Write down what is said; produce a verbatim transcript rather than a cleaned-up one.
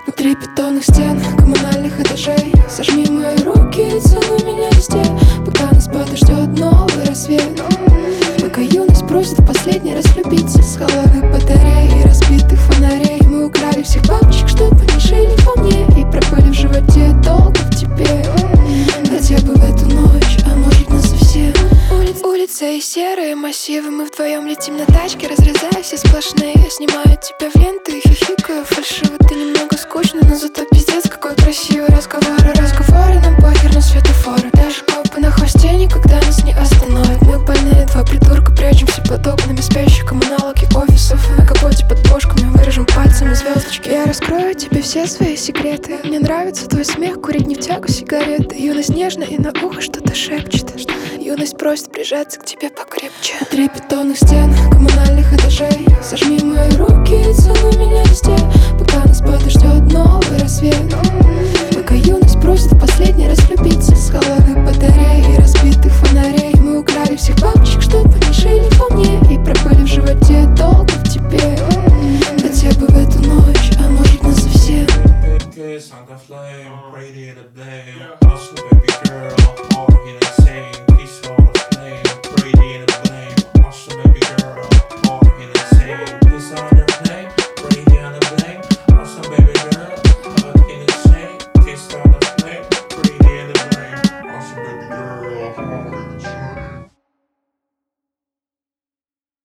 Внутри бетонных стен, коммунальных этажей. Сожми мои руки и целуй меня везде, пока нас подождет новый рассвет. Пока юность просит в последний раз влюбиться. С холодных батарей и разбитых фонарей мы украли всех бабочек, чтобы они жили во мне и пропали в животе долго в тебе. Хотя бы в эту ночь, а может насовсем. Улиц, улица и серые массивы. Мы вдвоем летим на тачке, разрезая все сплошные. Я снимаю тебя в ленты и хихикаю фальшиво. Ты немного скучный, но зато пиздец какой красивый. Разговоры, разговоры, нам похер на светофоры. Даже копы на хвосте никогда нас не остановят. Мы больные два придурка, прячемся под окнами спящих коммуналок и офисов. На капоте под бошками вырежем пальцами звездочки. Я раскрою тебе все свои секреты. Мне нравится твой смех, курить не в тягу сигареты. Юность нежно и на ухо что-то шепчет. Юность просит прижаться к тебе покрепче. Внутри бетонных стен, коммунальных этажей. Сожми мои руки и целуй меня везде, пока нас подождет новый рассвет. Пока юность просит в последний раз влюбиться. С холодных батарей и разбитых фонарей мы украли всех бабочек, чтобы они жили во мне и пропали в животе долго в тебе. Хотя бы в эту ночь, а может насовсем.